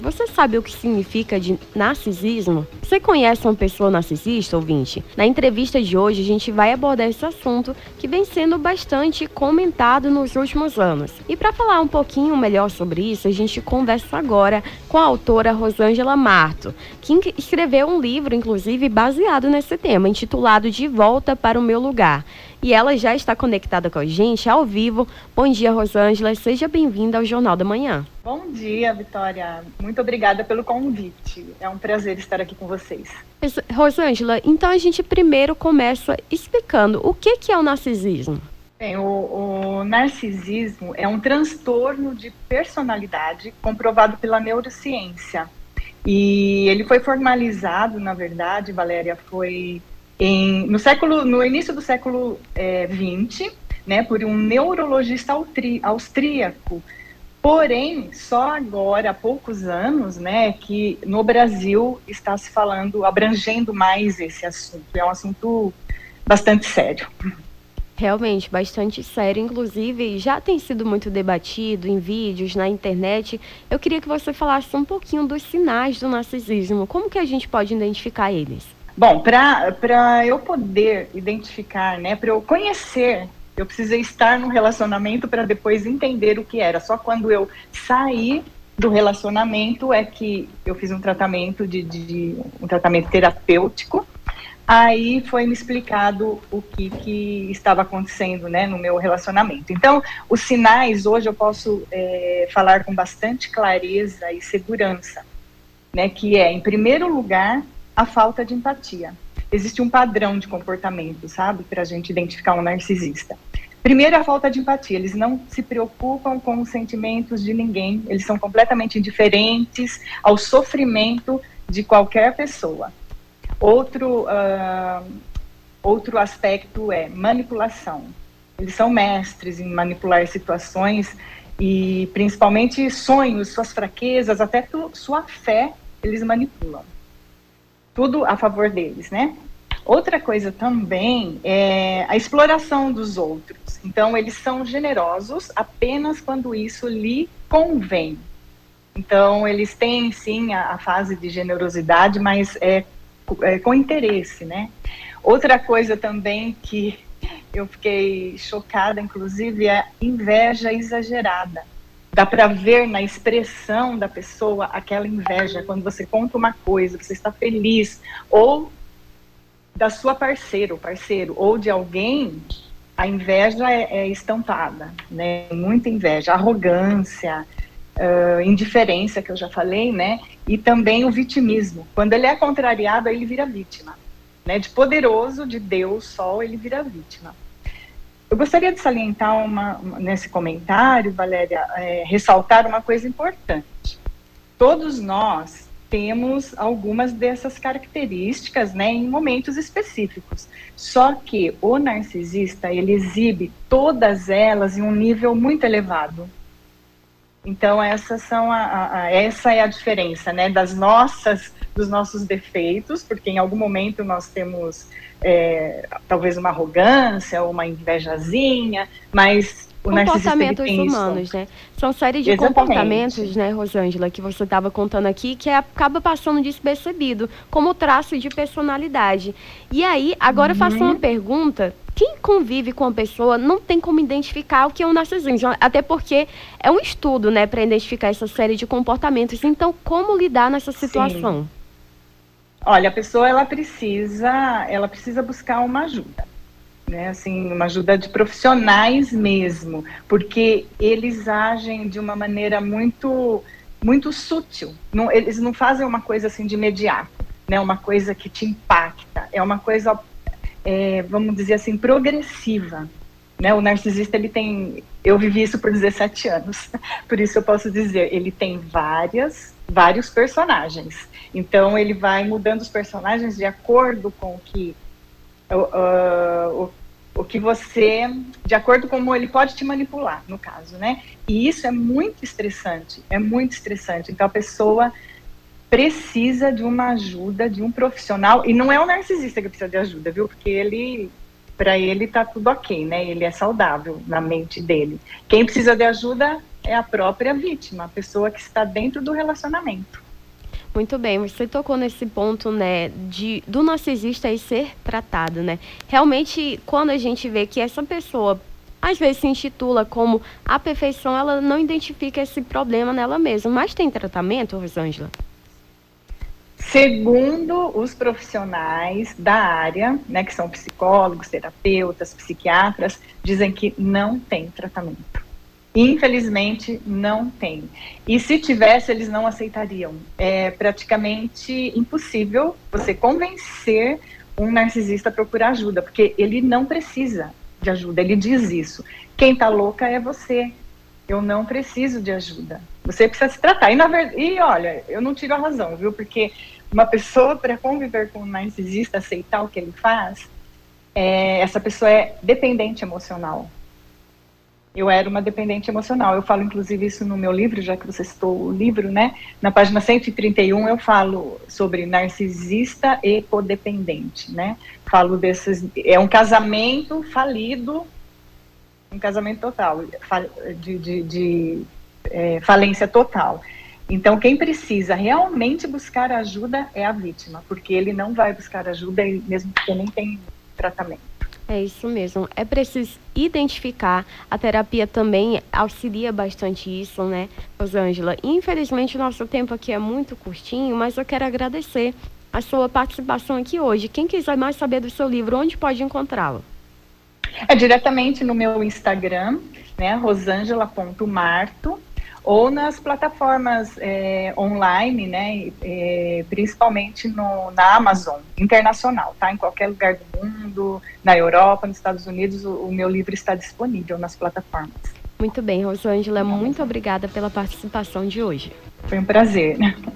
Você sabe o que significa de narcisismo? Você conhece uma pessoa narcisista, ouvinte? Na entrevista de hoje, a gente vai abordar esse assunto que vem sendo bastante comentado nos últimos anos. E para falar um pouquinho melhor sobre isso, a gente conversa agora com a autora Rosângela Marto, que escreveu um livro, inclusive, baseado nesse tema, intitulado De Volta para o Meu Lugar. E ela já está conectada com a gente ao vivo. Bom dia, Rosângela. Seja bem-vinda ao Jornal da Manhã. Bom dia, Vitória. Muito obrigada pelo convite. É um prazer estar aqui com vocês. Rosângela, então a gente primeiro começa explicando o que é o narcisismo. Bem, o narcisismo é um transtorno de personalidade comprovado pela neurociência. E ele foi formalizado, na verdade, Valéria, foi no início do século XX, né, por um neurologista austríaco. Porém, só agora, há poucos anos, né, que no Brasil está se falando, abrangendo mais esse assunto. É um assunto bastante sério. Realmente, bastante sério. Inclusive, já tem sido muito debatido em vídeos, na internet. Eu queria que você falasse um pouquinho dos sinais do narcisismo. Como que a gente pode identificar eles? Bom, para eu poder identificar, né, para eu conhecer, eu precisei estar no relacionamento para depois entender o que era. Só quando eu saí do relacionamento é que eu fiz um tratamento um tratamento terapêutico. Aí foi me explicado o que estava acontecendo, né, no meu relacionamento. Então, os sinais hoje eu posso falar com bastante clareza e segurança, né, que é, em primeiro lugar, a falta de empatia. Existe um padrão de comportamento, sabe, para a gente identificar um narcisista. Primeiro, a falta de empatia. Eles não se preocupam com os sentimentos de ninguém. Eles são completamente indiferentes ao sofrimento de qualquer pessoa. Outro aspecto é manipulação. Eles são mestres em manipular situações e, principalmente, sonhos, suas fraquezas, até sua fé, eles manipulam. Tudo a favor deles, né? Outra coisa também é a exploração dos outros. Então, eles são generosos apenas quando isso lhe convém. Então, eles têm, sim, a fase de generosidade, mas com interesse, né? Outra coisa também que eu fiquei chocada, inclusive, é a inveja exagerada. Dá para ver na expressão da pessoa aquela inveja, quando você conta uma coisa, você está feliz, ou da sua parceira ou parceiro, ou de alguém, a inveja é estampada, né? Muita inveja, arrogância, indiferença, que eu já falei, né? E também o vitimismo. Quando ele é contrariado, aí ele vira vítima, né? De poderoso, de Deus, Sol, ele vira vítima. Eu gostaria de salientar nesse comentário, Valéria, ressaltar uma coisa importante. Todos nós temos algumas dessas características, né, em momentos específicos. Só que o narcisista, ele exibe todas elas em um nível muito elevado. Então, essa é a diferença, né, dos nossos defeitos, porque em algum momento nós temos talvez uma arrogância ou uma invejazinha, mas o comportamentos narcisista humanos, isso. né? São série de Exatamente. Comportamentos, né, Rosângela, que você estava contando aqui, que acaba passando despercebido, como traço de personalidade. E aí, agora eu faço uma pergunta. Quem convive com a pessoa não tem como identificar o que é um narcisismo, até porque é um estudo, né, para identificar essa série de comportamentos. Então, como lidar nessa situação? Sim. Olha, a pessoa ela precisa buscar uma ajuda, né? Assim, uma ajuda de profissionais mesmo, porque eles agem de uma maneira muito, muito sutil. Eles não fazem uma coisa assim de imediato, né? Uma coisa que te impacta. É uma coisa, vamos dizer assim, progressiva. Né? O narcisista, eu vivi isso por 17 anos, por isso eu posso dizer, ele tem vários personagens. Então, ele vai mudando os personagens de acordo com o que você... De acordo com como ele pode te manipular, no caso, né? E isso é muito estressante, Então, a pessoa precisa de uma ajuda, de um profissional. E não é o narcisista que precisa de ajuda, viu? Porque para ele tá tudo ok, né? Ele é saudável na mente dele. Quem precisa de ajuda é a própria vítima, a pessoa que está dentro do relacionamento. Muito bem, você tocou nesse ponto, né, do narcisista aí ser tratado, né? Realmente, quando a gente vê que essa pessoa, às vezes, se intitula como a perfeição, ela não identifica esse problema nela mesma. Mas tem tratamento, Rosângela? Segundo os profissionais da área, né, que são psicólogos, terapeutas, psiquiatras, dizem que não tem tratamento. Infelizmente, não tem. E se tivesse, eles não aceitariam. É praticamente impossível você convencer um narcisista a procurar ajuda, porque ele não precisa de ajuda, ele diz isso. Quem tá louca é você. Eu não preciso de ajuda. Você precisa se tratar. E olha, eu não tiro a razão, viu? Porque uma pessoa, para conviver com um narcisista, aceitar o que ele faz, essa pessoa é dependente emocional. Eu era uma dependente emocional. Eu falo, inclusive, isso no meu livro, já que você citou o livro, né? Na página 131, eu falo sobre narcisista e codependente, né? Falo desses... É um casamento falido, um casamento total, de falência total. Então, quem precisa realmente buscar ajuda é a vítima, porque ele não vai buscar ajuda, mesmo porque nem tem tratamento. É isso mesmo, é preciso identificar, a terapia também auxilia bastante isso, né, Rosângela? Infelizmente o nosso tempo aqui é muito curtinho, mas eu quero agradecer a sua participação aqui hoje. Quem quiser mais saber do seu livro, onde pode encontrá-lo? É diretamente no meu Instagram, né, rosangela.marto, ou nas plataformas online, né, principalmente na Amazon internacional, tá? Em qualquer lugar do mundo, na Europa, nos Estados Unidos, o meu livro está disponível nas plataformas. Muito bem, Rosângela, muito obrigada pela participação de hoje. Foi um prazer.